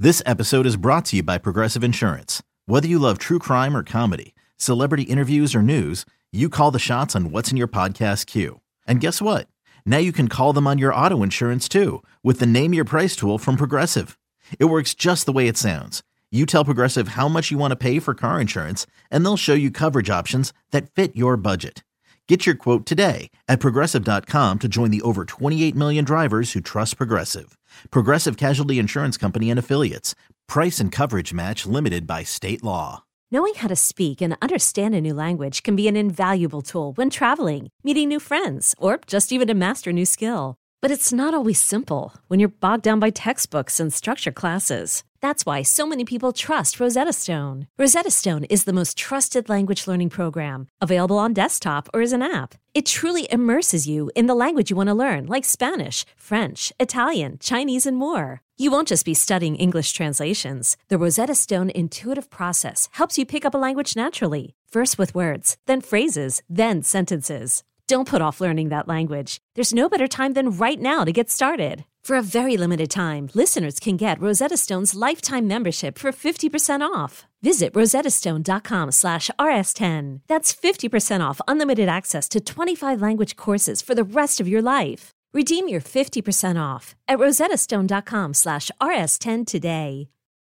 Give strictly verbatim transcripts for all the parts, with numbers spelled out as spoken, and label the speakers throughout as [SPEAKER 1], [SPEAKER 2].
[SPEAKER 1] This episode is brought to you by Progressive Insurance. Whether you love true crime or comedy, celebrity interviews or news, you call the shots on what's in your podcast queue. And guess what? Now you can call them on your auto insurance too with the Name Your Price tool from Progressive. It works just the way it sounds. You tell Progressive how much you want to pay for car insurance, and they'll show you coverage options that fit your budget. Get your quote today at Progressive dot com to join the over twenty-eight million drivers who trust Progressive. Progressive Casualty Insurance Company and Affiliates. Price and coverage match limited by state law.
[SPEAKER 2] Knowing how to speak and understand a new language can be an invaluable tool when traveling, meeting new friends, or just even to master a new skill. But it's not always simple when you're bogged down by textbooks and structure classes. That's why so many people trust Rosetta Stone. Rosetta Stone is the most trusted language learning program, available on desktop or as an app. It truly immerses you in the language you want to learn, like Spanish, French, Italian, Chinese, and more. You won't just be studying English translations. The Rosetta Stone intuitive process helps you pick up a language naturally, first with words, then phrases, then sentences. Don't put off learning that language. There's no better time than right now to get started. For a very limited time, listeners can get Rosetta Stone's lifetime membership for fifty percent off. Visit rosettastone.com slash rs10. That's fifty percent off unlimited access to twenty-five language courses for the rest of your life. Redeem your fifty percent off at rosettastone.com slash rs10 today.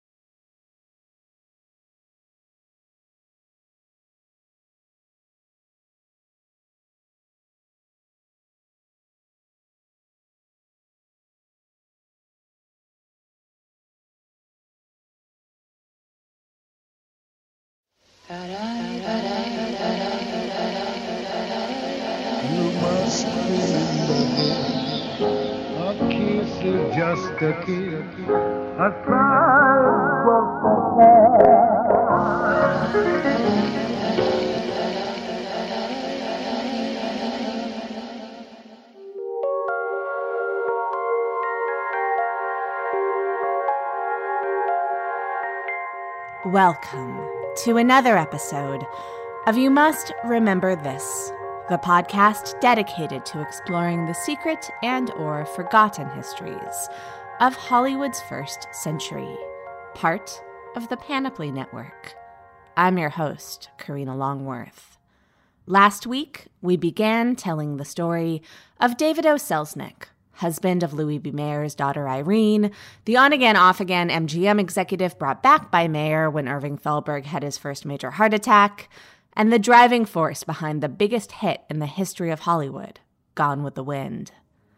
[SPEAKER 3] You must remember, a kiss is just a kiss, a sigh for
[SPEAKER 4] Welcome to another episode of You Must Remember This, the podcast dedicated to exploring the secret and or forgotten histories of Hollywood's first century, part of the Panoply Network. I'm your host, Karina Longworth. Last week, we began telling the story of David O. Selznick, husband of Louis B. Mayer's daughter Irene, the on-again, off-again M G M executive brought back by Mayer when Irving Thalberg had his first major heart attack, and the driving force behind the biggest hit in the history of Hollywood, Gone with the Wind.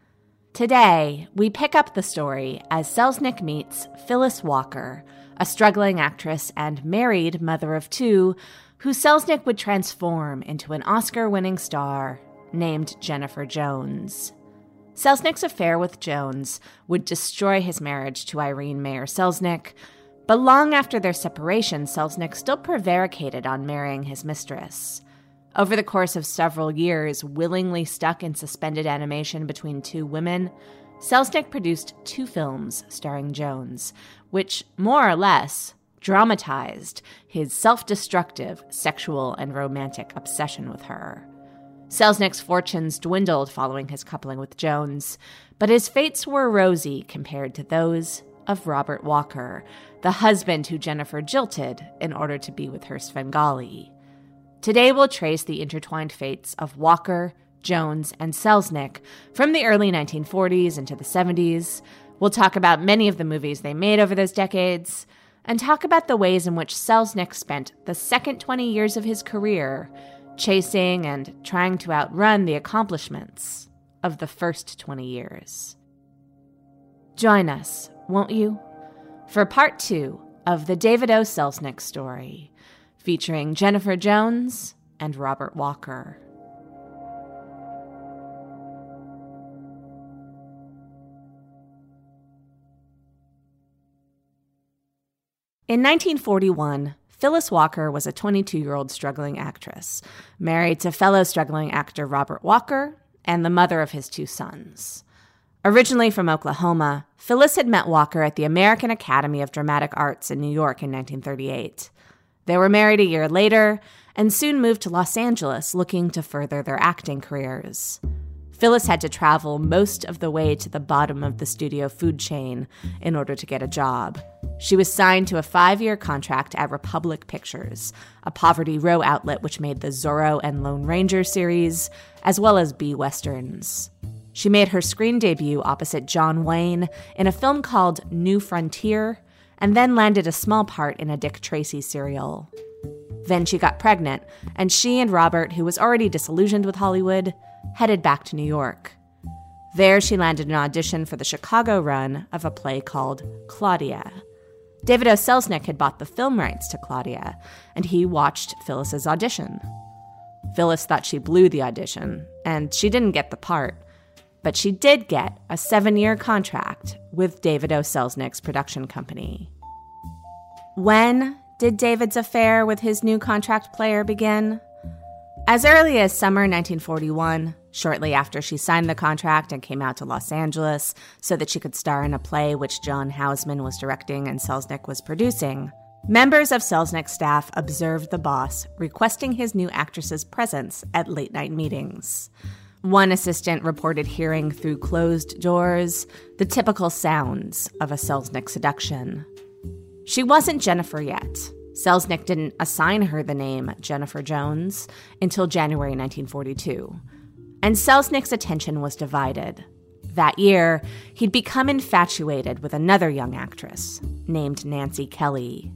[SPEAKER 4] Today, we pick up the story as Selznick meets Phyllis Walker, a struggling actress and married mother of two, who Selznick would transform into an Oscar-winning star named Jennifer Jones. Selznick's affair with Jones would destroy his marriage to Irene Mayer Selznick, but long after their separation, Selznick still prevaricated on marrying his mistress. Over the course of several years, willingly stuck in suspended animation between two women, Selznick produced two films starring Jones, which, more or less, dramatized his self-destructive sexual and romantic obsession with her. Selznick's fortunes dwindled following his coupling with Jones, but his fates were rosy compared to those of Robert Walker, the husband who Jennifer jilted in order to be with her Svengali. Today we'll trace the intertwined fates of Walker, Jones, and Selznick from the early nineteen forties into the seventies. We'll talk about many of the movies they made over those decades, and talk about the ways in which Selznick spent the second twenty years of his career chasing and trying to outrun the accomplishments of the first twenty years. Join us, won't you, for part two of the David O. Selznick story, featuring Jennifer Jones and Robert Walker. In nineteen forty-one, Phyllis Walker was a twenty-two-year-old struggling actress, married to fellow struggling actor Robert Walker and the mother of his two sons. Originally from Oklahoma, Phyllis had met Walker at the American Academy of Dramatic Arts in New York in nineteen thirty-eight. They were married a year later and soon moved to Los Angeles looking to further their acting careers. Phyllis had to travel most of the way to the bottom of the studio food chain in order to get a job. She was signed to a five-year contract at Republic Pictures, a Poverty Row outlet which made the Zorro and Lone Ranger series, as well as B-Westerns. She made her screen debut opposite John Wayne in a film called New Frontier, and then landed a small part in a Dick Tracy serial. Then she got pregnant, and she and Robert, who was already disillusioned with Hollywood, headed back to New York. There she landed an audition for the Chicago run of a play called Claudia. David O. Selznick had bought the film rights to Claudia, and he watched Phyllis's audition. Phyllis thought she blew the audition, and she didn't get the part, but she did get a seven-year contract with David O. Selznick's production company. When did David's affair with his new contract player begin? As early as summer nineteen forty-one, shortly after she signed the contract and came out to Los Angeles so that she could star in a play which John Houseman was directing and Selznick was producing, members of Selznick's staff observed the boss requesting his new actress's presence at late-night meetings. One assistant reported hearing through closed doors the typical sounds of a Selznick seduction. She wasn't Jennifer yet. Selznick didn't assign her the name Jennifer Jones until January nineteen forty-two. And Selznick's attention was divided. That year, he'd become infatuated with another young actress named Nancy Kelly.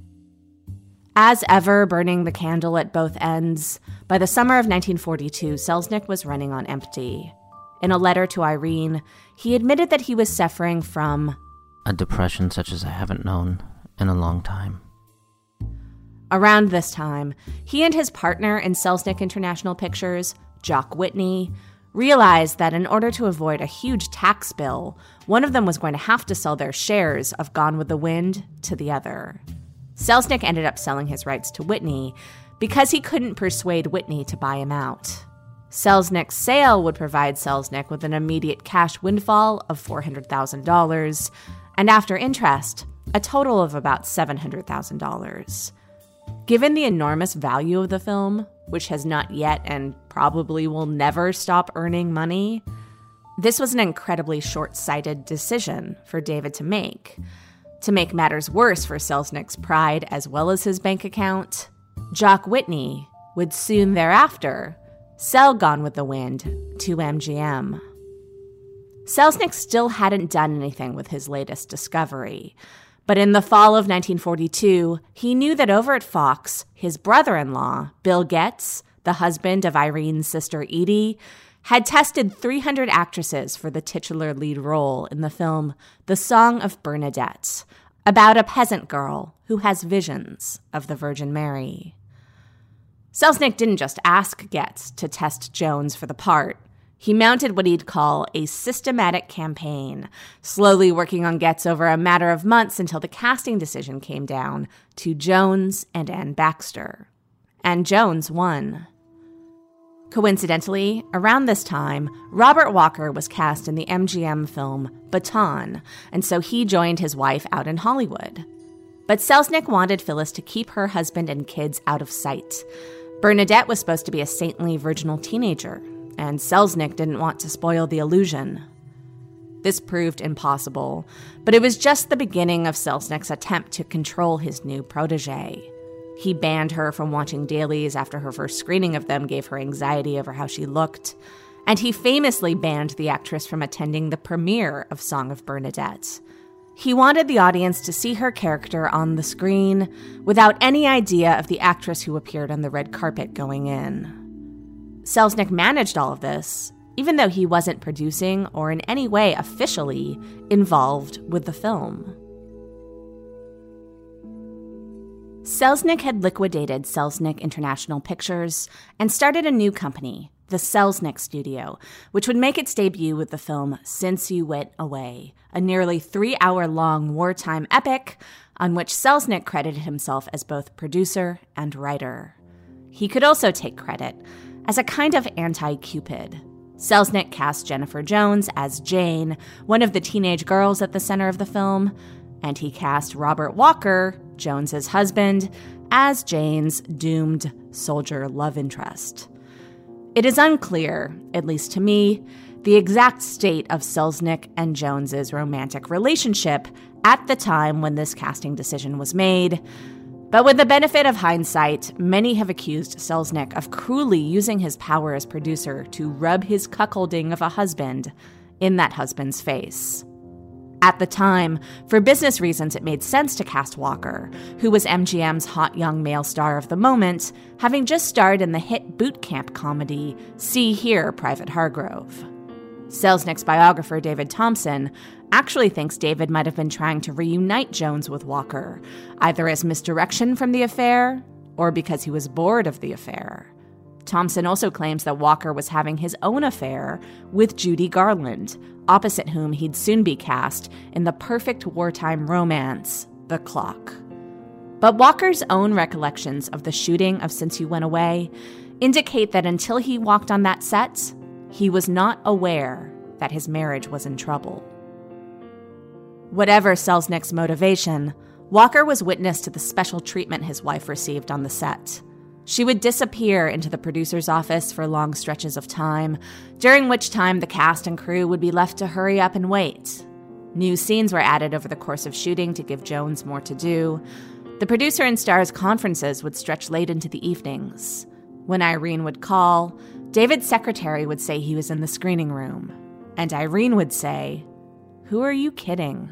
[SPEAKER 4] As ever, burning the candle at both ends, by the summer of nineteen forty-two, Selznick was running on empty. In a letter to Irene, he admitted that he was suffering from
[SPEAKER 5] a depression such as I haven't known in a long time.
[SPEAKER 4] Around this time, he and his partner in Selznick International Pictures, Jock Whitney, realized that in order to avoid a huge tax bill, one of them was going to have to sell their shares of Gone with the Wind to the other. Selznick ended up selling his rights to Whitney because he couldn't persuade Whitney to buy him out. Selznick's sale would provide Selznick with an immediate cash windfall of four hundred thousand dollars, and after interest, a total of about seven hundred thousand dollars. Given the enormous value of the film, which has not yet and probably will never stop earning money, this was an incredibly short-sighted decision for David to make. To make matters worse for Selznick's pride as well as his bank account, Jock Whitney would soon thereafter sell Gone with the Wind to M G M. Selznick still hadn't done anything with his latest discovery, but in the fall of nineteen forty-two, he knew that over at Fox, his brother-in-law, Bill Getz, the husband of Irene's sister Edie, had tested three hundred actresses for the titular lead role in the film The Song of Bernadette, about a peasant girl who has visions of the Virgin Mary. Selznick didn't just ask Getz to test Jones for the part. He mounted what he'd call a systematic campaign, slowly working on Getz over a matter of months until the casting decision came down to Jones and Anne Baxter. And Jones won. Coincidentally, around this time, Robert Walker was cast in the M G M film Baton, and so he joined his wife out in Hollywood. But Selznick wanted Phyllis to keep her husband and kids out of sight. Bernadette was supposed to be a saintly virginal teenager, and Selznick didn't want to spoil the illusion. This proved impossible, but it was just the beginning of Selznick's attempt to control his new protege. He banned her from watching dailies after her first screening of them gave her anxiety over how she looked, and he famously banned the actress from attending the premiere of Song of Bernadette. He wanted the audience to see her character on the screen without any idea of the actress who appeared on the red carpet going in. Selznick managed all of this, even though he wasn't producing or in any way officially involved with the film. Selznick had liquidated Selznick International Pictures and started a new company, the Selznick Studio, which would make its debut with the film Since You Went Away, a nearly three-hour-long wartime epic on which Selznick credited himself as both producer and writer. He could also take credit as a kind of anti-Cupid. Selznick cast Jennifer Jones as Jane, one of the teenage girls at the center of the film, and he cast Robert Walker, Jones's husband, as Jane's doomed soldier love interest. It is unclear, at least to me, the exact state of Selznick and Jones's romantic relationship at the time when this casting decision was made. But with the benefit of hindsight, many have accused Selznick of cruelly using his power as producer to rub his cuckolding of a husband in that husband's face. At the time, for business reasons, it made sense to cast Walker, who was M G M's hot young male star of the moment, having just starred in the hit boot camp comedy See Here, Private Hargrove. Selznick's biographer, David Thompson, actually thinks David might have been trying to reunite Jones with Walker, either as misdirection from the affair or because he was bored of the affair. Thompson also claims that Walker was having his own affair with Judy Garland, opposite whom he'd soon be cast in the perfect wartime romance, The Clock. But Walker's own recollections of the shooting of Since You Went Away indicate that until he walked on that set, he was not aware that his marriage was in trouble. Whatever Selznick's motivation, Walker was witness to the special treatment his wife received on the set. She would disappear into the producer's office for long stretches of time, during which time the cast and crew would be left to hurry up and wait. New scenes were added over the course of shooting to give Jones more to do. The producer and star's conferences would stretch late into the evenings. When Irene would call, David's secretary would say he was in the screening room, and Irene would say, "Who are you kidding?"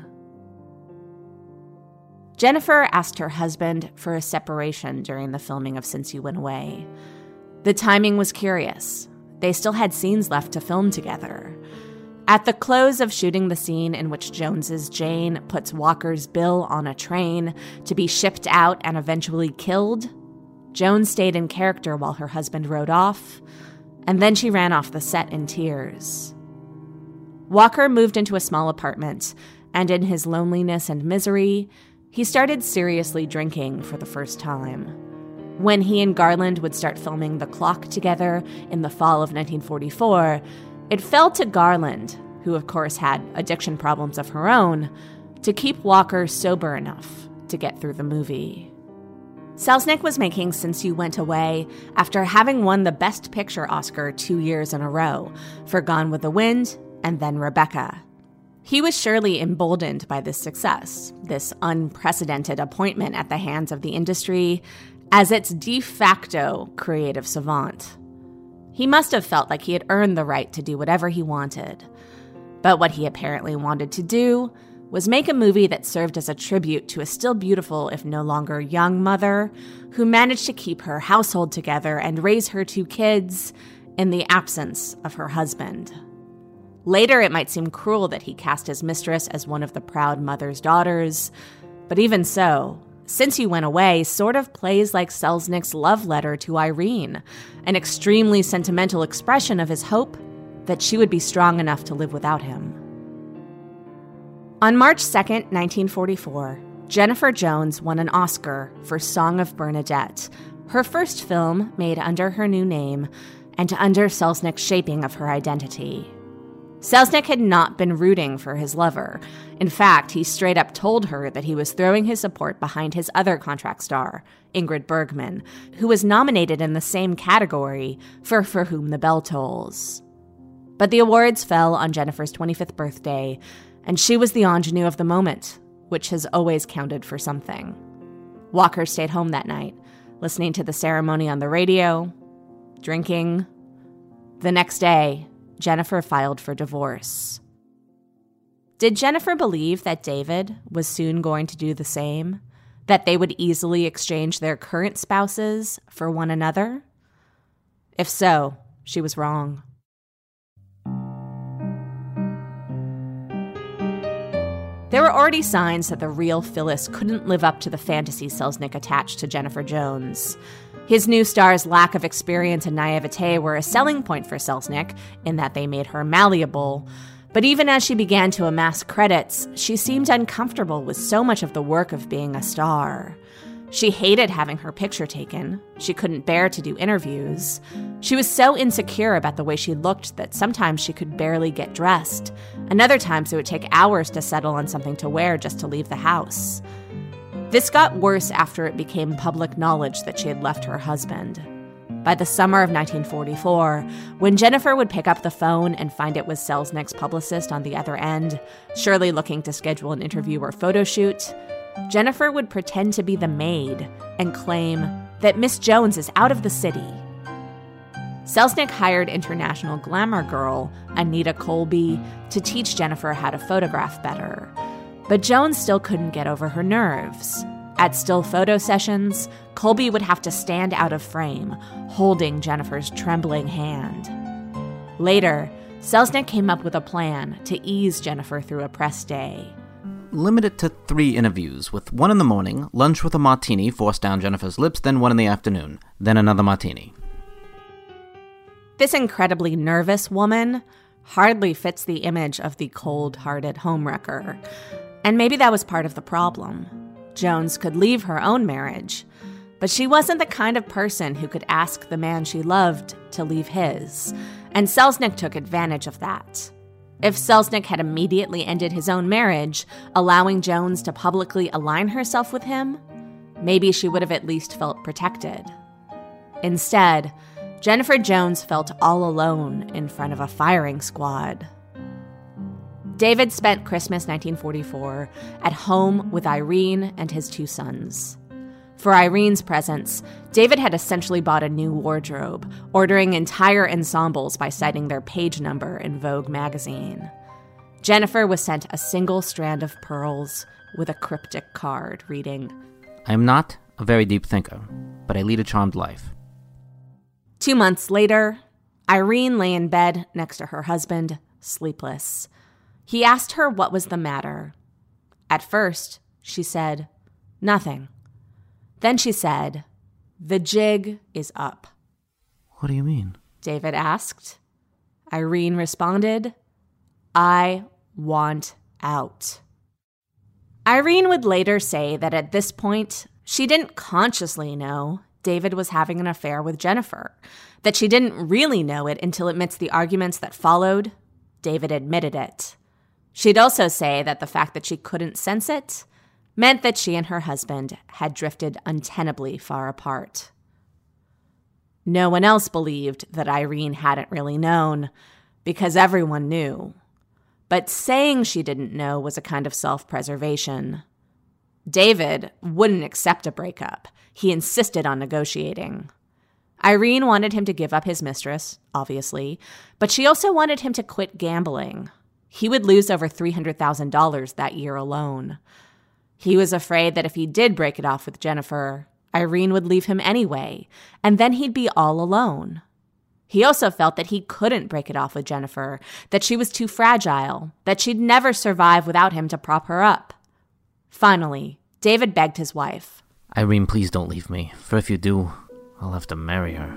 [SPEAKER 4] Jennifer asked her husband for a separation during the filming of Since You Went Away. The timing was curious. They still had scenes left to film together. At the close of shooting the scene in which Jones's Jane puts Walker's Bill on a train to be shipped out and eventually killed, Jones stayed in character while her husband rode off, and then she ran off the set in tears. Walker moved into a small apartment, and in his loneliness and misery, he started seriously drinking for the first time. When he and Garland would start filming The Clock together in the fall of nineteen forty-four, it fell to Garland, who of course had addiction problems of her own, to keep Walker sober enough to get through the movie. Selznick was making Since You Went Away after having won the Best Picture Oscar two years in a row for Gone with the Wind and then Rebecca. He was surely emboldened by this success, this unprecedented appointment at the hands of the industry as its de facto creative savant. He must have felt like he had earned the right to do whatever he wanted. But what he apparently wanted to do was make a movie that served as a tribute to a still beautiful, if no longer young mother who managed to keep her household together and raise her two kids in the absence of her husband. Later, it might seem cruel that he cast his mistress as one of the proud mother's daughters, but even so, Since You Went Away sort of plays like Selznick's love letter to Irene, an extremely sentimental expression of his hope that she would be strong enough to live without him. On March second, nineteen forty-four, Jennifer Jones won an Oscar for Song of Bernadette, her first film made under her new name and under Selznick's shaping of her identity. Selznick had not been rooting for his lover. In fact, he straight up told her that he was throwing his support behind his other contract star, Ingrid Bergman, who was nominated in the same category for For Whom the Bell Tolls. But the awards fell on Jennifer's twenty-fifth birthday, and she was the ingenue of the moment, which has always counted for something. Walker stayed home that night, listening to the ceremony on the radio, drinking. The next day, Jennifer filed for divorce. Did Jennifer believe that David was soon going to do the same? That they would easily exchange their current spouses for one another? If so, she was wrong. There were already signs that the real Phyllis couldn't live up to the fantasy Selznick attached to Jennifer Jones. His new star's lack of experience and naivete were a selling point for Selznick in that they made her malleable. But even as she began to amass credits, she seemed uncomfortable with so much of the work of being a star. She hated having her picture taken. She couldn't bear to do interviews. She was so insecure about the way she looked that sometimes she could barely get dressed, and other times it would take hours to settle on something to wear just to leave the house. This got worse after it became public knowledge that she had left her husband. By the summer of nineteen forty-four, when Jennifer would pick up the phone and find it was Selznick's publicist on the other end, surely looking to schedule an interview or photo shoot, Jennifer would pretend to be the maid and claim that Miss Jones is out of the city. Selznick hired international glamour girl Anita Colby to teach Jennifer how to photograph better. But Jones still couldn't get over her nerves. At still photo sessions, Colby would have to stand out of frame, holding Jennifer's trembling hand. Later, Selznick came up with a plan to ease Jennifer through a press day.
[SPEAKER 5] Limit it to three interviews, with one in the morning, lunch with a martini forced down Jennifer's lips, then one in the afternoon, then another martini.
[SPEAKER 4] This incredibly nervous woman hardly fits the image of the cold-hearted homewrecker. And maybe that was part of the problem. Jones could leave her own marriage, but she wasn't the kind of person who could ask the man she loved to leave his, and Selznick took advantage of that. If Selznick had immediately ended his own marriage, allowing Jones to publicly align herself with him, maybe she would have at least felt protected. Instead, Jennifer Jones felt all alone in front of a firing squad. David spent Christmas nineteen forty-four at home with Irene and his two sons. For Irene's presents, David had essentially bought a new wardrobe, ordering entire ensembles by citing their page number in Vogue magazine. Jennifer was sent a single strand of pearls with a cryptic card reading,
[SPEAKER 5] I am not a very deep thinker, but I lead a charmed life.
[SPEAKER 4] Two months later, Irene lay in bed next to her husband, sleepless. He asked her what was the matter. At first, she said, nothing. Then she said, the jig is up.
[SPEAKER 5] What do you mean?
[SPEAKER 4] David asked. Irene responded, I want out. Irene would later say that at this point, she didn't consciously know David was having an affair with Jennifer, that she didn't really know it until amidst the arguments that followed, David admitted it. She'd also say that the fact that she couldn't sense it meant that she and her husband had drifted untenably far apart. No one else believed that Irene hadn't really known, because everyone knew. But saying she didn't know was a kind of self-preservation. David wouldn't accept a breakup. He insisted on negotiating. Irene wanted him to give up his mistress, obviously, but she also wanted him to quit gambling. He would lose over three hundred thousand dollars that year alone. He was afraid that if he did break it off with Jennifer, Irene would leave him anyway, and then he'd be all alone. He also felt that he couldn't break it off with Jennifer, that she was too fragile, that she'd never survive without him to prop her up. Finally, David begged his wife.
[SPEAKER 5] Irene, please don't leave me, for if you do, I'll have to marry her.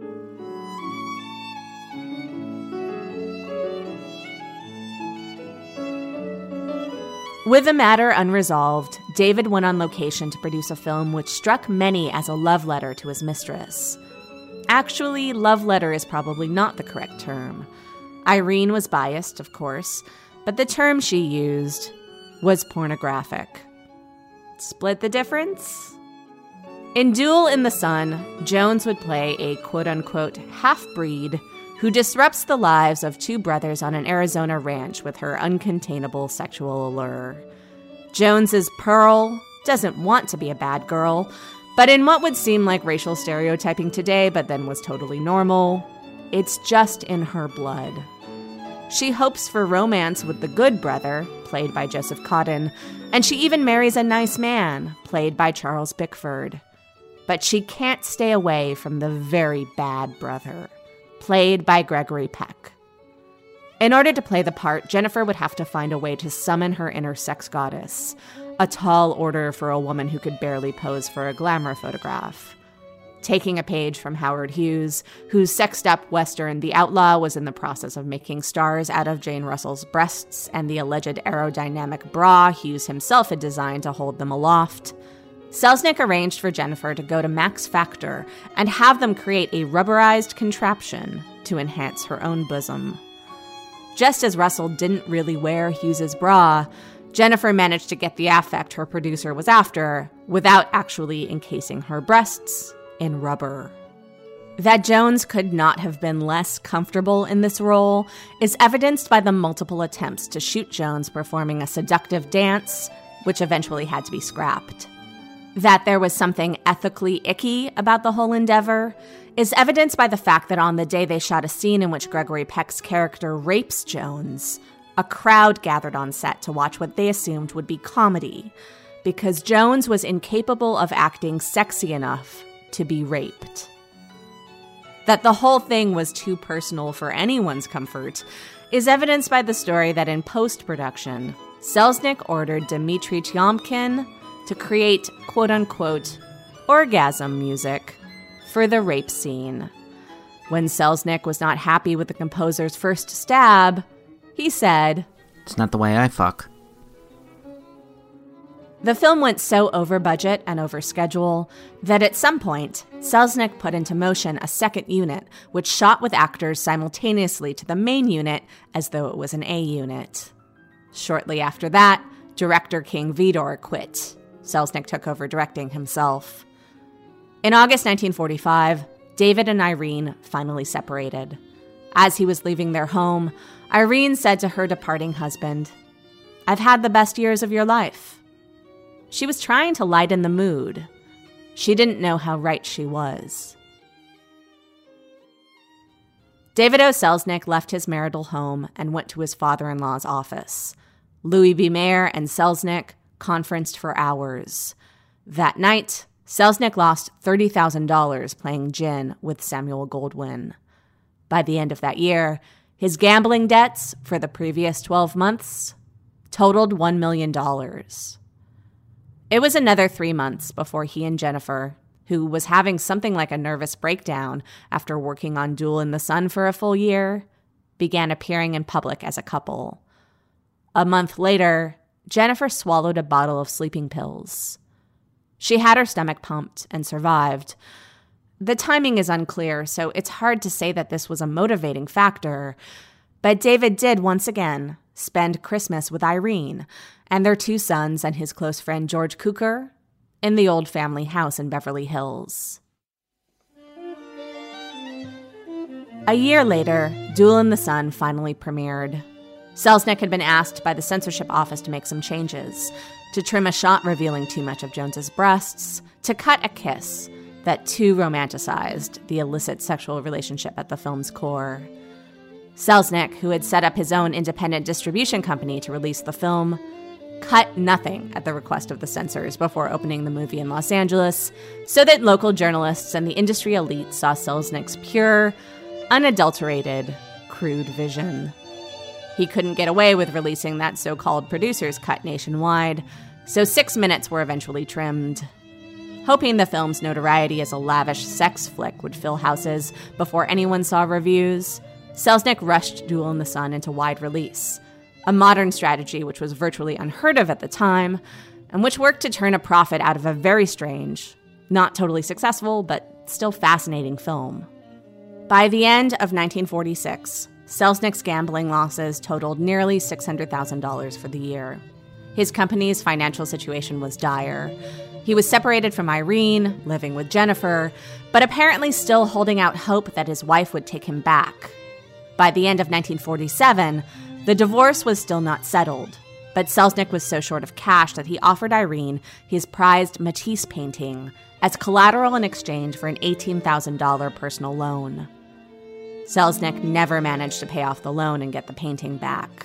[SPEAKER 4] With the matter unresolved, David went on location to produce a film which struck many as a love letter to his mistress. Actually, love letter is probably not the correct term. Irene was biased, of course, but the term she used was pornographic. Split the difference? In Duel in the Sun, Jones would play a quote-unquote half-breed who disrupts the lives of two brothers on an Arizona ranch with her uncontainable sexual allure. Jones's Pearl doesn't want to be a bad girl, but in what would seem like racial stereotyping today but then was totally normal, it's just in her blood. She hopes for romance with the good brother, played by Joseph Cotten, and she even marries a nice man, played by Charles Bickford. But she can't stay away from the very bad brother, played by Gregory Peck. In order to play the part, Jennifer would have to find a way to summon her inner sex goddess, a tall order for a woman who could barely pose for a glamour photograph. Taking a page from Howard Hughes, whose sexed-up western The Outlaw was in the process of making stars out of Jane Russell's breasts and the alleged aerodynamic bra Hughes himself had designed to hold them aloft, Selznick arranged for Jennifer to go to Max Factor and have them create a rubberized contraption to enhance her own bosom. Just as Russell didn't really wear Hughes's bra, Jennifer managed to get the affect her producer was after without actually encasing her breasts in rubber. That Jones could not have been less comfortable in this role is evidenced by the multiple attempts to shoot Jones performing a seductive dance, which eventually had to be scrapped. That there was something ethically icky about the whole endeavor is evidenced by the fact that on the day they shot a scene in which Gregory Peck's character rapes Jones, a crowd gathered on set to watch what they assumed would be comedy, because Jones was incapable of acting sexy enough to be raped. That the whole thing was too personal for anyone's comfort is evidenced by the story that in post-production, Selznick ordered Dmitry Tiomkin to create quote-unquote orgasm music for the rape scene. When Selznick was not happy with the composer's first stab, he said,
[SPEAKER 5] "It's not the way I fuck."
[SPEAKER 4] The film went so over budget and over schedule that at some point, Selznick put into motion a second unit, which shot with actors simultaneously to the main unit as though it was an A unit. Shortly after that, director King Vidor quit. Selznick took over directing himself. In August nineteen forty-five, David and Irene finally separated. As he was leaving their home, Irene said to her departing husband, "I've had the best years of your life." She was trying to lighten the mood. She didn't know how right she was. David O. Selznick left his marital home and went to his father-in-law's office. Louis B. Mayer and Selznick conferenced for hours. That night, Selznick lost thirty thousand dollars playing gin with Samuel Goldwyn. By the end of that year, his gambling debts for the previous twelve months totaled one million dollars. It was another three months before he and Jennifer, who was having something like a nervous breakdown after working on Duel in the Sun for a full year, began appearing in public as a couple. A month later, Jennifer swallowed a bottle of sleeping pills. She had her stomach pumped and survived. The timing is unclear, so it's hard to say that this was a motivating factor, but David did once again spend Christmas with Irene and their two sons and his close friend George Cukor in the old family house in Beverly Hills. A year later, Duel in the Sun finally premiered. Selznick had been asked by the censorship office to make some changes, to trim a shot revealing too much of Jones's breasts, to cut a kiss that too romanticized the illicit sexual relationship at the film's core. Selznick, who had set up his own independent distribution company to release the film, cut nothing at the request of the censors before opening the movie in Los Angeles, so that local journalists and the industry elite saw Selznick's pure, unadulterated, crude vision. He couldn't get away with releasing that so-called producer's cut nationwide, so six minutes were eventually trimmed. Hoping the film's notoriety as a lavish sex flick would fill houses before anyone saw reviews, Selznick rushed Duel in the Sun into wide release, a modern strategy which was virtually unheard of at the time, and which worked to turn a profit out of a very strange, not totally successful, but still fascinating film. By the end of nineteen forty-six, Selznick's gambling losses totaled nearly six hundred thousand dollars for the year. His company's financial situation was dire. He was separated from Irene, living with Jennifer, but apparently still holding out hope that his wife would take him back. By the end of nineteen forty-seven, the divorce was still not settled, but Selznick was so short of cash that he offered Irene his prized Matisse painting as collateral in exchange for an eighteen thousand dollars personal loan. Selznick never managed to pay off the loan and get the painting back.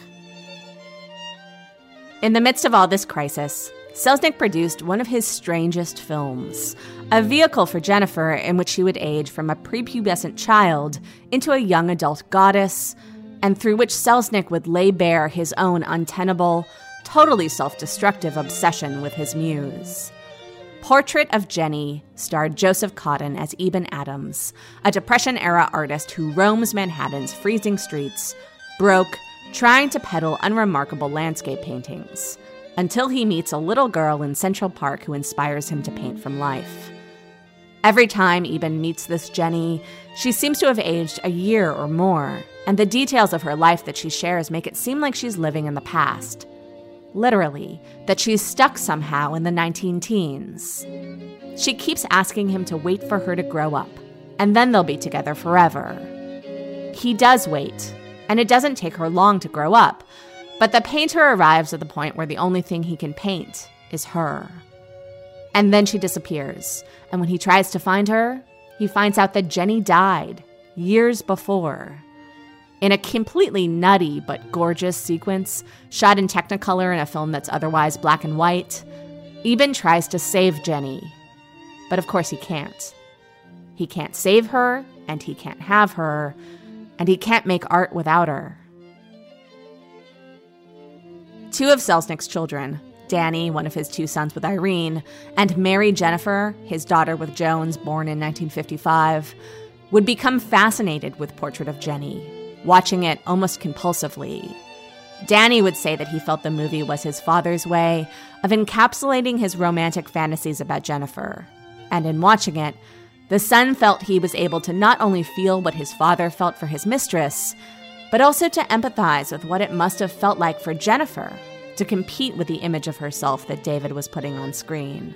[SPEAKER 4] In the midst of all this crisis, Selznick produced one of his strangest films, a vehicle for Jennifer in which she would age from a prepubescent child into a young adult goddess, and through which Selznick would lay bare his own untenable, totally self-destructive obsession with his muse. Portrait of Jenny starred Joseph Cotten as Eben Adams, a Depression-era artist who roams Manhattan's freezing streets, broke, trying to peddle unremarkable landscape paintings, until he meets a little girl in Central Park who inspires him to paint from life. Every time Eben meets this Jenny, she seems to have aged a year or more, and the details of her life that she shares make it seem like she's living in the past. Literally, that she's stuck somehow in the nineteen teens. She keeps asking him to wait for her to grow up, and then they'll be together forever. He does wait, and it doesn't take her long to grow up, but the painter arrives at the point where the only thing he can paint is her. And then she disappears, and when he tries to find her, he finds out that Jenny died years before. In a completely nutty but gorgeous sequence, shot in Technicolor in a film that's otherwise black and white, Eben tries to save Jenny. But of course he can't. He can't save her, and he can't have her, and he can't make art without her. Two of Selznick's children, Danny, one of his two sons with Irene, and Mary Jennifer, his daughter with Jones, born in nineteen fifty-five, would become fascinated with Portrait of Jenny, watching it almost compulsively. Danny would say that he felt the movie was his father's way of encapsulating his romantic fantasies about Jennifer. And in watching it, the son felt he was able to not only feel what his father felt for his mistress, but also to empathize with what it must have felt like for Jennifer to compete with the image of herself that David was putting on screen.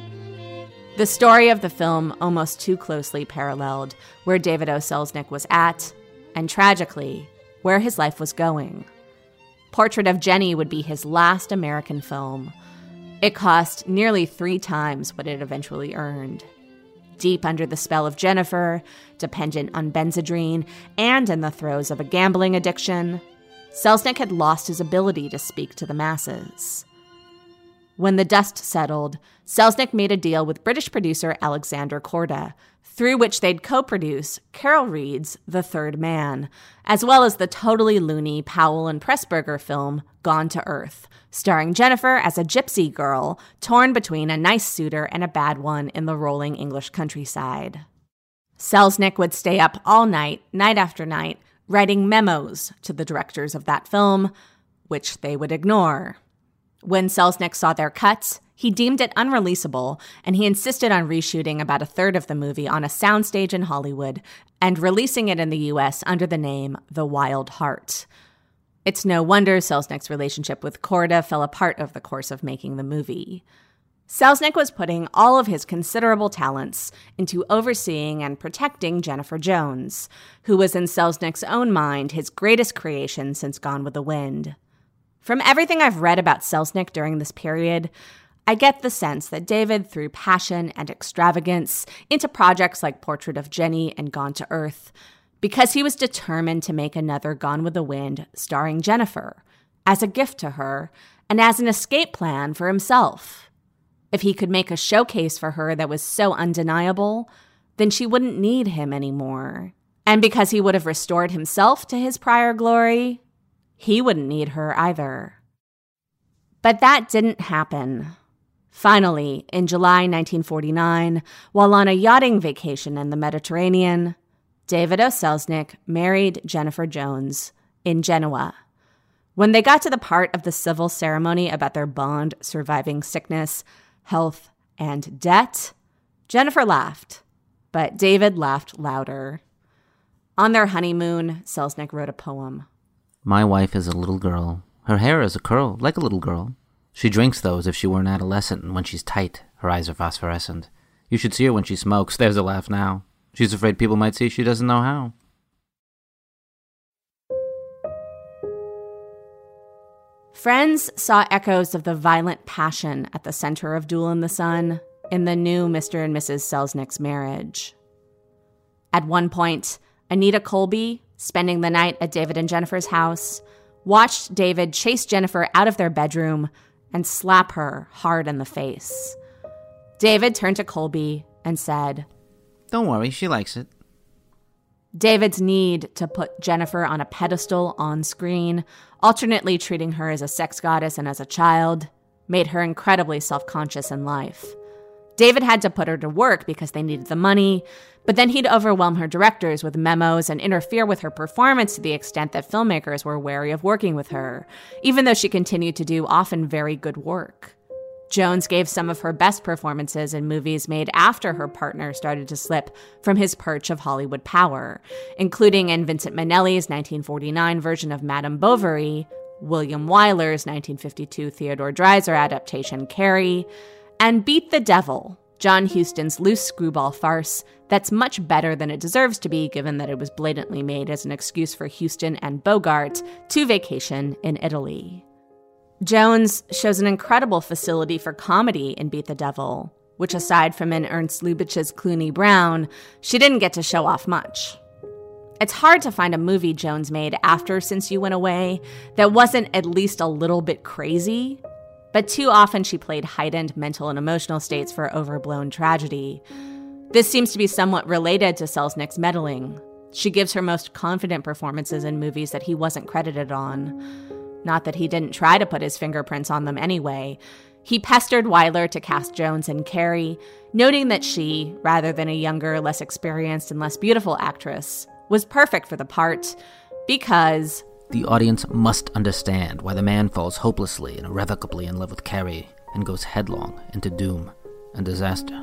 [SPEAKER 4] The story of the film almost too closely paralleled where David O. Selznick was at, and tragically, where his life was going. Portrait of Jenny would be his last American film. It cost nearly three times what it eventually earned. Deep under the spell of Jennifer, dependent on Benzedrine, and in the throes of a gambling addiction, Selznick had lost his ability to speak to the masses. When the dust settled, Selznick made a deal with British producer Alexander Korda, through which they'd co-produce Carol Reed's The Third Man, as well as the totally loony Powell and Pressburger film Gone to Earth, starring Jennifer as a gypsy girl torn between a nice suitor and a bad one in the rolling English countryside. Selznick would stay up all night, night after night, writing memos to the directors of that film, which they would ignore. When Selznick saw their cuts, he deemed it unreleasable, and he insisted on reshooting about a third of the movie on a soundstage in Hollywood and releasing it in the U S under the name The Wild Heart. It's no wonder Selznick's relationship with Korda fell apart over the course of making the movie. Selznick was putting all of his considerable talents into overseeing and protecting Jennifer Jones, who was in Selznick's own mind his greatest creation since Gone with the Wind. From everything I've read about Selznick during this period, I get the sense that David threw passion and extravagance into projects like Portrait of Jenny and Gone to Earth because he was determined to make another Gone with the Wind starring Jennifer, as a gift to her and as an escape plan for himself. If he could make a showcase for her that was so undeniable, then she wouldn't need him anymore. And because he would have restored himself to his prior glory, he wouldn't need her either. But that didn't happen. Finally, in July nineteen forty-nine, while on a yachting vacation in the Mediterranean, David O. Selznick married Jennifer Jones in Genoa. When they got to the part of the civil ceremony about their bond surviving sickness, health, and debt, Jennifer laughed, but David laughed louder. On their honeymoon, Selznick wrote a poem.
[SPEAKER 5] My wife is a little girl. Her hair is a curl, like a little girl. She drinks, though, as if she were an adolescent, and when she's tight, her eyes are phosphorescent. You should see her when she smokes. There's a laugh now. She's afraid people might see she doesn't know how.
[SPEAKER 4] Friends saw echoes of the violent passion at the center of Duel in the Sun in the new Mister and Missus Selznick's marriage. At one point, Anita Colby, spending the night at David and Jennifer's house, watched David chase Jennifer out of their bedroom and slap her hard in the face. David turned to Colby and said,
[SPEAKER 5] Don't worry, she likes it.
[SPEAKER 4] David's need to put Jennifer on a pedestal on screen, alternately treating her as a sex goddess and as a child, made her incredibly self-conscious in life. David had to put her to work because they needed the money, but then he'd overwhelm her directors with memos and interfere with her performance to the extent that filmmakers were wary of working with her, even though she continued to do often very good work. Jones gave some of her best performances in movies made after her partner started to slip from his perch of Hollywood power, including in Vincent Minnelli's nineteen forty-nine version of Madame Bovary, William Wyler's nineteen fifty-two Theodore Dreiser adaptation Carrie, and Beat the Devil, John Huston's loose screwball farce that's much better than it deserves to be, given that it was blatantly made as an excuse for Huston and Bogart to vacation in Italy. Jones shows an incredible facility for comedy in Beat the Devil, which aside from in Ernst Lubitsch's Clooney Brown, she didn't get to show off much. It's hard to find a movie Jones made after Since You Went Away that wasn't at least a little bit crazy, but too often she played heightened mental and emotional states for overblown tragedy. This seems to be somewhat related to Selznick's meddling. She gives her most confident performances in movies that he wasn't credited on. Not that he didn't try to put his fingerprints on them anyway. He pestered Weiler to cast Jones in Carrie, noting that she, rather than a younger, less experienced, and less beautiful actress, was perfect for the part because
[SPEAKER 5] the audience must understand why the man falls hopelessly and irrevocably in love with Carrie and goes headlong into doom and disaster.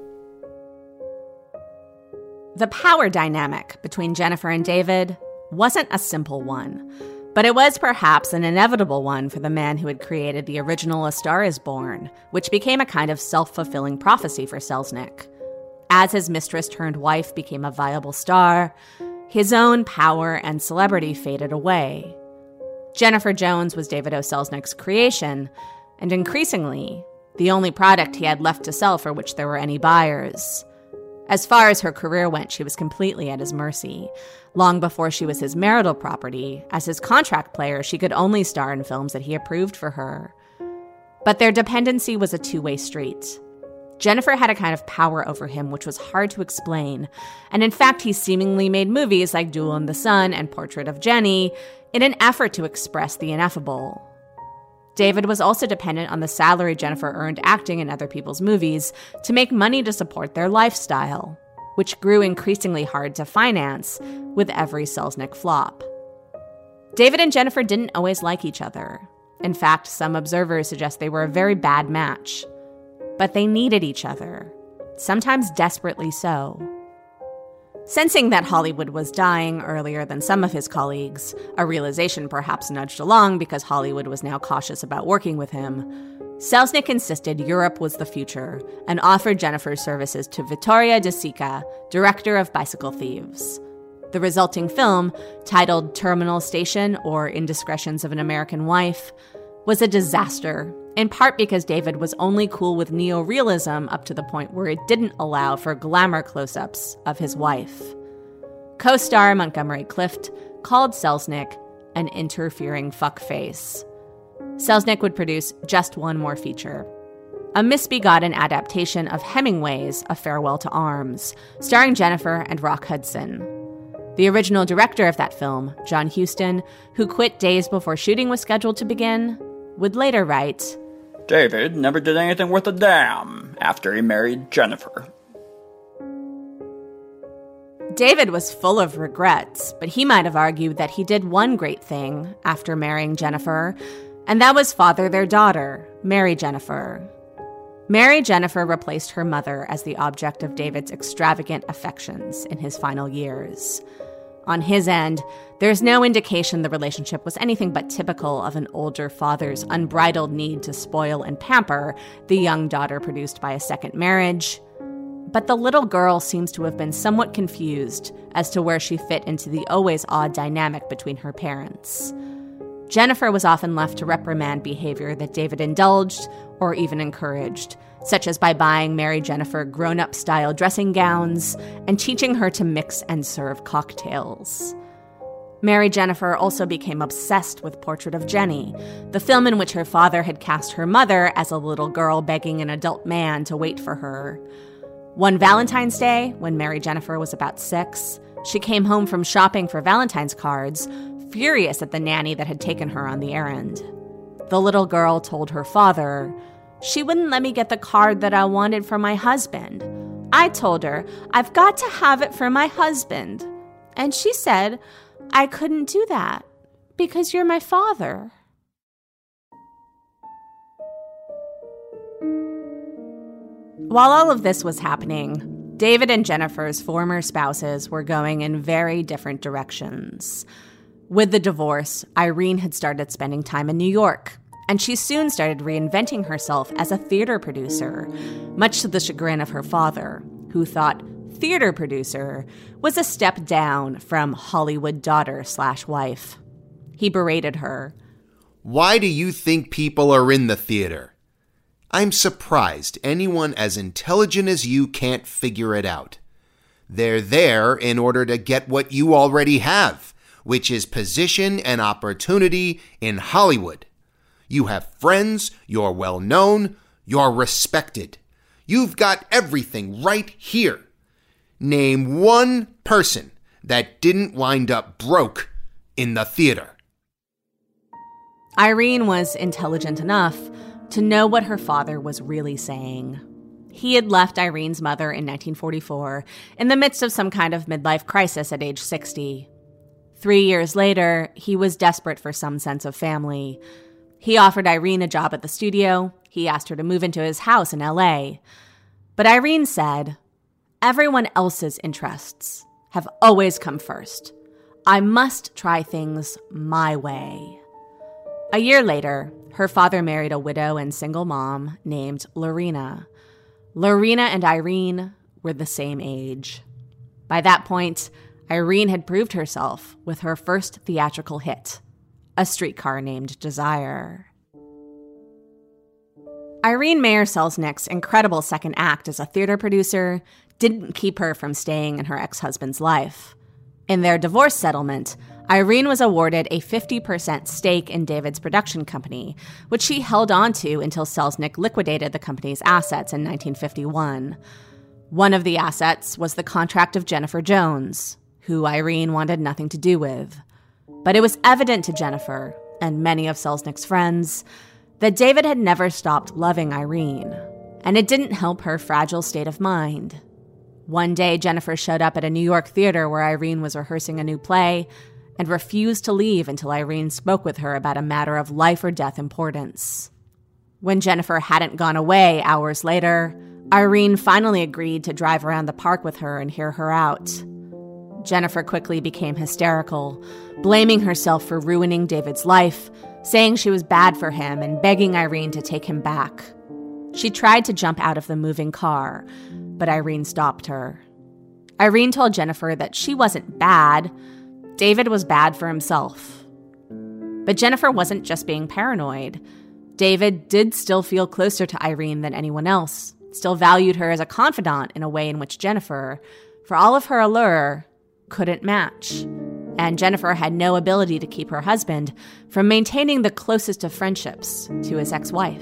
[SPEAKER 4] The power dynamic between Jennifer and David wasn't a simple one, but it was perhaps an inevitable one for the man who had created the original A Star is Born, which became a kind of self-fulfilling prophecy for Selznick. As his mistress-turned-wife became a viable star, his own power and celebrity faded away. Jennifer Jones was David O. Selznick's creation, and increasingly, the only product he had left to sell for which there were any buyers. As far as her career went, she was completely at his mercy. Long before she was his marital property, as his contract player, she could only star in films that he approved for her. But their dependency was a two-way street. Jennifer had a kind of power over him which was hard to explain, and in fact he seemingly made movies like Duel in the Sun and Portrait of Jenny in an effort to express the ineffable. David was also dependent on the salary Jennifer earned acting in other people's movies to make money to support their lifestyle, which grew increasingly hard to finance with every Selznick flop. David and Jennifer didn't always like each other. In fact, some observers suggest they were a very bad match. But they needed each other, sometimes desperately so. Sensing that Hollywood was dying earlier than some of his colleagues, a realization perhaps nudged along because Hollywood was now cautious about working with him, Selznick insisted Europe was the future and offered Jennifer's services to Vittorio De Sica, director of Bicycle Thieves. The resulting film, titled Terminal Station or Indiscretions of an American Wife, was a disaster, in part because David was only cool with neorealism up to the point where it didn't allow for glamour close-ups of his wife. Co-star Montgomery Clift called Selznick an interfering fuckface. Selznick would produce just one more feature, a misbegotten adaptation of Hemingway's A Farewell to Arms, starring Jennifer and Rock Hudson. The original director of that film, John Huston, who quit days before shooting was scheduled to begin, would later write,
[SPEAKER 6] David never did anything worth a damn after he married Jennifer.
[SPEAKER 4] David was full of regrets, but he might have argued that he did one great thing after marrying Jennifer, and that was father their daughter, Mary Jennifer. Mary Jennifer replaced her mother as the object of David's extravagant affections in his final years. On his end, there's no indication the relationship was anything but typical of an older father's unbridled need to spoil and pamper the young daughter produced by a second marriage. But the little girl seems to have been somewhat confused as to where she fit into the always odd dynamic between her parents. Jennifer was often left to reprimand behavior that David indulged or even encouraged, such as by buying Mary Jennifer grown-up style dressing gowns and teaching her to mix and serve cocktails. Mary Jennifer also became obsessed with Portrait of Jenny, the film in which her father had cast her mother as a little girl begging an adult man to wait for her. One Valentine's Day, when Mary Jennifer was about six, she came home from shopping for Valentine's cards, furious at the nanny that had taken her on the errand. The little girl told her father, "She wouldn't let me get the card that I wanted for my husband. I told her, I've got to have it for my husband. And she said, I couldn't do that because you're my father." While all of this was happening, David and Jennifer's former spouses were going in very different directions. With the divorce, Irene had started spending time in New York, and she soon started reinventing herself as a theater producer, much to the chagrin of her father, who thought theater producer was a step down from Hollywood daughter slash wife. He berated her.
[SPEAKER 7] Why do you think people are in the theater? I'm surprised anyone as intelligent as you can't figure it out. They're there in order to get what you already have, which is position and opportunity in Hollywood. You have friends, you're well known, you're respected. You've got everything right here. Name one person that didn't wind up broke in the theater.
[SPEAKER 4] Irene was intelligent enough to know what her father was really saying. He had left Irene's mother in nineteen forty-four in the midst of some kind of midlife crisis at age sixty. Three years later, he was desperate for some sense of family. He offered Irene a job at the studio. He asked her to move into his house in L A. But Irene said, "Everyone else's interests have always come first. I must try things my way." A year later, her father married a widow and single mom named Lorena. Lorena and Irene were the same age. By that point, Irene had proved herself with her first theatrical hit, A Streetcar Named Desire. Irene Mayer Selznick's incredible second act as a theater producer didn't keep her from staying in her ex-husband's life. In their divorce settlement, Irene was awarded a fifty percent stake in David's production company, which she held on to until Selznick liquidated the company's assets in nineteen fifty-one. One of the assets was the contract of Jennifer Jones, who Irene wanted nothing to do with. But it was evident to Jennifer, and many of Selznick's friends, that David had never stopped loving Irene, and it didn't help her fragile state of mind. One day, Jennifer showed up at a New York theater where Irene was rehearsing a new play and refused to leave until Irene spoke with her about a matter of life or death importance. When Jennifer hadn't gone away hours later, Irene finally agreed to drive around the park with her and hear her out. Jennifer quickly became hysterical, blaming herself for ruining David's life, saying she was bad for him and begging Irene to take him back. She tried to jump out of the moving car, but Irene stopped her. Irene told Jennifer that she wasn't bad. David was bad for himself. But Jennifer wasn't just being paranoid. David did still feel closer to Irene than anyone else, still valued her as a confidant in a way in which Jennifer, for all of her allure, couldn't match. And Jennifer had no ability to keep her husband from maintaining the closest of friendships to his ex-wife.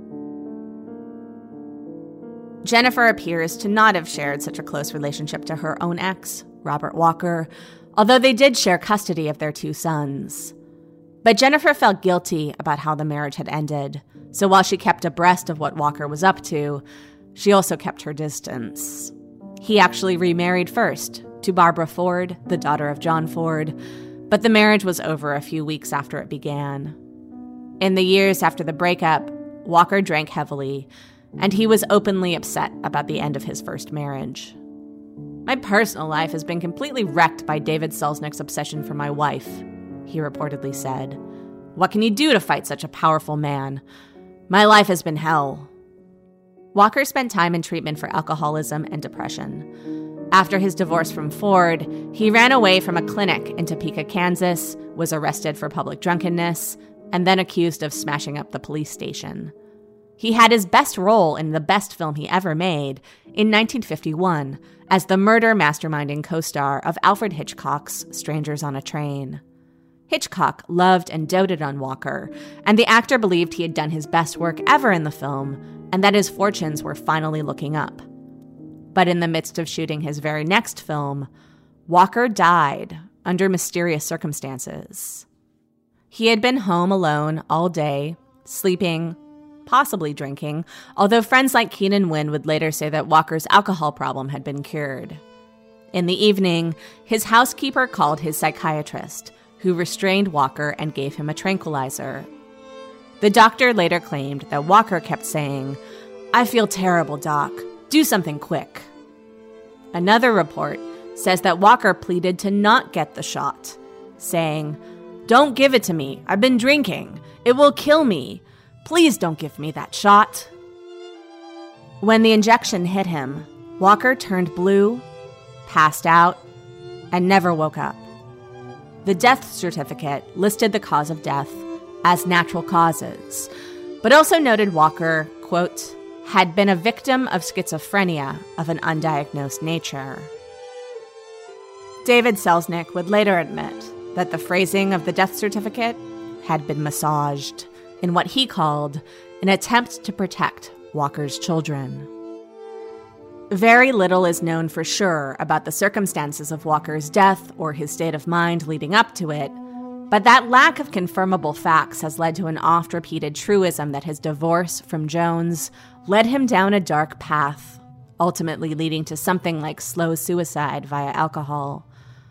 [SPEAKER 4] Jennifer appears to not have shared such a close relationship to her own ex, Robert Walker, although they did share custody of their two sons. But Jennifer felt guilty about how the marriage had ended, so while she kept abreast of what Walker was up to, she also kept her distance. He actually remarried first, to Barbara Ford, the daughter of John Ford, but the marriage was over a few weeks after it began. In the years after the breakup, Walker drank heavily, and he was openly upset about the end of his first marriage. "My personal life has been completely wrecked by David Selznick's obsession for my wife," he reportedly said. "What can you do to fight such a powerful man? My life has been hell." Walker spent time in treatment for alcoholism and depression. After his divorce from Ford, he ran away from a clinic in Topeka, Kansas, was arrested for public drunkenness, and then accused of smashing up the police station. He had his best role in the best film he ever made in nineteen fifty-one as the murder masterminding co-star of Alfred Hitchcock's Strangers on a Train. Hitchcock loved and doted on Walker, and the actor believed he had done his best work ever in the film and that his fortunes were finally looking up. But in the midst of shooting his very next film, Walker died under mysterious circumstances. He had been home alone all day, sleeping, possibly drinking, although friends like Keenan Wynn would later say that Walker's alcohol problem had been cured. In the evening, his housekeeper called his psychiatrist, who restrained Walker and gave him a tranquilizer. The doctor later claimed that Walker kept saying, "I feel terrible, Doc. Do something quick." Another report says that Walker pleaded to not get the shot, saying, "Don't give it to me. I've been drinking. It will kill me. Please don't give me that shot. When the injection hit him, Walker turned blue, passed out, and never woke up. The death certificate listed the cause of death as natural causes, but also noted Walker, quote, had been a victim of schizophrenia of an undiagnosed nature. David Selznick would later admit that the phrasing of the death certificate had been massaged in what he called an attempt to protect Walker's children. Very little is known for sure about the circumstances of Walker's death or his state of mind leading up to it, but that lack of confirmable facts has led to an oft-repeated truism that his divorce from Jones led him down a dark path, ultimately leading to something like slow suicide via alcohol.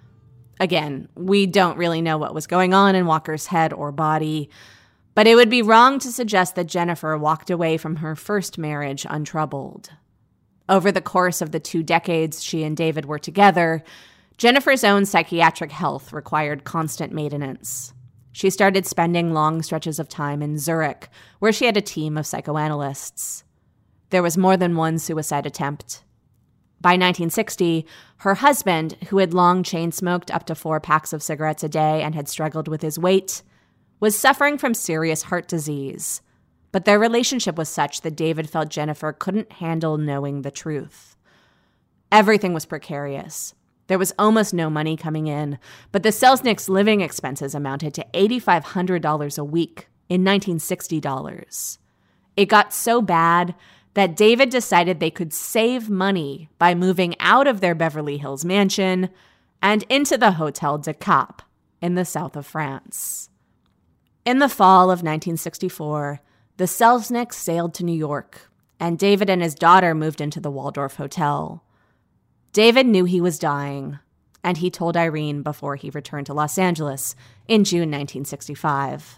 [SPEAKER 4] Again, we don't really know what was going on in Walker's head or body, but it would be wrong to suggest that Jennifer walked away from her first marriage untroubled. Over the course of the two decades she and David were together, Jennifer's own psychiatric health required constant maintenance. She started spending long stretches of time in Zurich, where she had a team of psychoanalysts. There was more than one suicide attempt. By nineteen sixty, her husband, who had long chain-smoked up to four packs of cigarettes a day and had struggled with his weight, was suffering from serious heart disease. But their relationship was such that David felt Jennifer couldn't handle knowing the truth. Everything was precarious. There was almost no money coming in, but the Selznicks' living expenses amounted to eight thousand five hundred dollars a week in nineteen sixty dollars. It got so bad that David decided they could save money by moving out of their Beverly Hills mansion and into the Hotel de Cap in the south of France. In the fall of nineteen sixty-four, the Selznicks sailed to New York, and David and his daughter moved into the Waldorf Hotel. David knew he was dying, and he told Irene before he returned to Los Angeles in June nineteen sixty-five.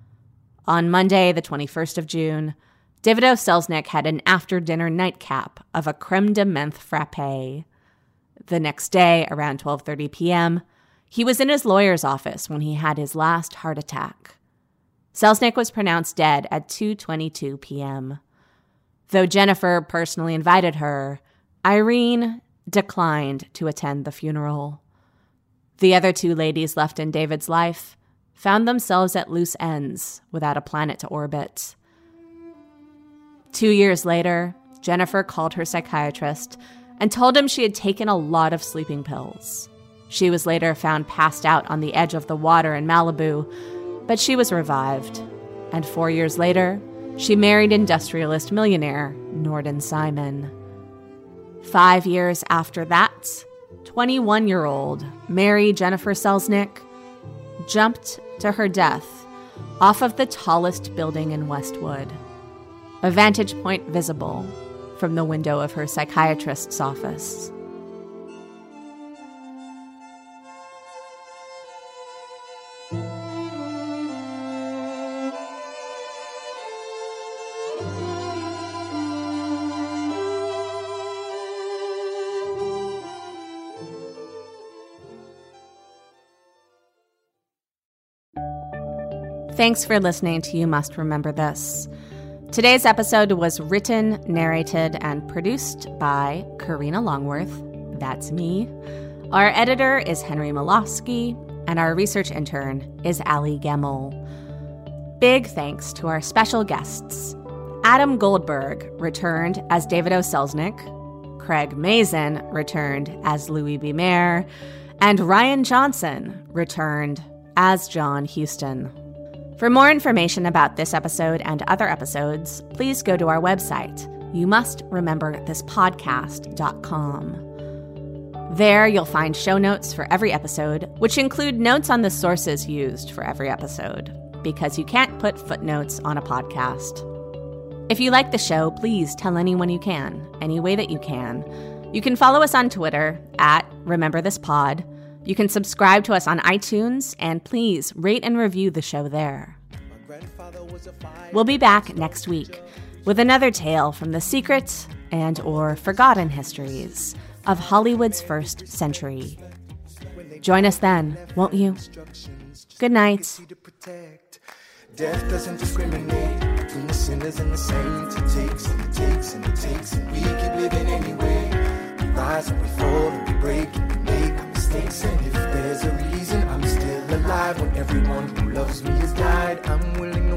[SPEAKER 4] On Monday, the twenty-first of June, David O. Selznick had an after-dinner nightcap of a creme de menthe frappe. The next day, around twelve thirty p.m., he was in his lawyer's office when he had his last heart attack. Selznick was pronounced dead at two twenty-two p.m. Though Jennifer personally invited her, Irene declined to attend the funeral. The other two ladies left in David's life found themselves at loose ends without a planet to orbit. Two years later, Jennifer called her psychiatrist and told him she had taken a lot of sleeping pills. She was later found passed out on the edge of the water in Malibu, but she was revived. And four years later, she married industrialist millionaire Nordin Simon. Five years after that, twenty-one-year-old Mary Jennifer Selznick jumped to her death off of the tallest building in Westwood, a vantage point visible from the window of her psychiatrist's office. Thanks for listening to You Must Remember This. Today's episode was written, narrated, and produced by Karina Longworth. That's me. Our editor is Henry Molofsky, and our research intern is Allie Gemmel. Big thanks to our special guests. Adam Goldberg returned as David O. Selznick, Craig Mazin returned as Louis B. Mayer, and Ryan Johnson returned as John Huston. For more information about this episode and other episodes, please go to our website, you must remember this podcast dot com. There you'll find show notes for every episode, which include notes on the sources used for every episode, because you can't put footnotes on a podcast. If you like the show, please tell anyone you can, any way that you can. You can follow us on Twitter, at RememberThisPod. You can subscribe to us on iTunes, and please rate and review the show there. We'll be back next week with another tale from the secret and or forgotten histories of Hollywood's first century. Join us then, won't you? Good night.
[SPEAKER 8] Death doesn't discriminate. and the sinners and the saints. It takes and it takes and it takes, and we keep living anyway. We rise and we fall and we break and we make our mistakes. And if there's a reason I'm still alive when everyone who loves me has died, I'm willing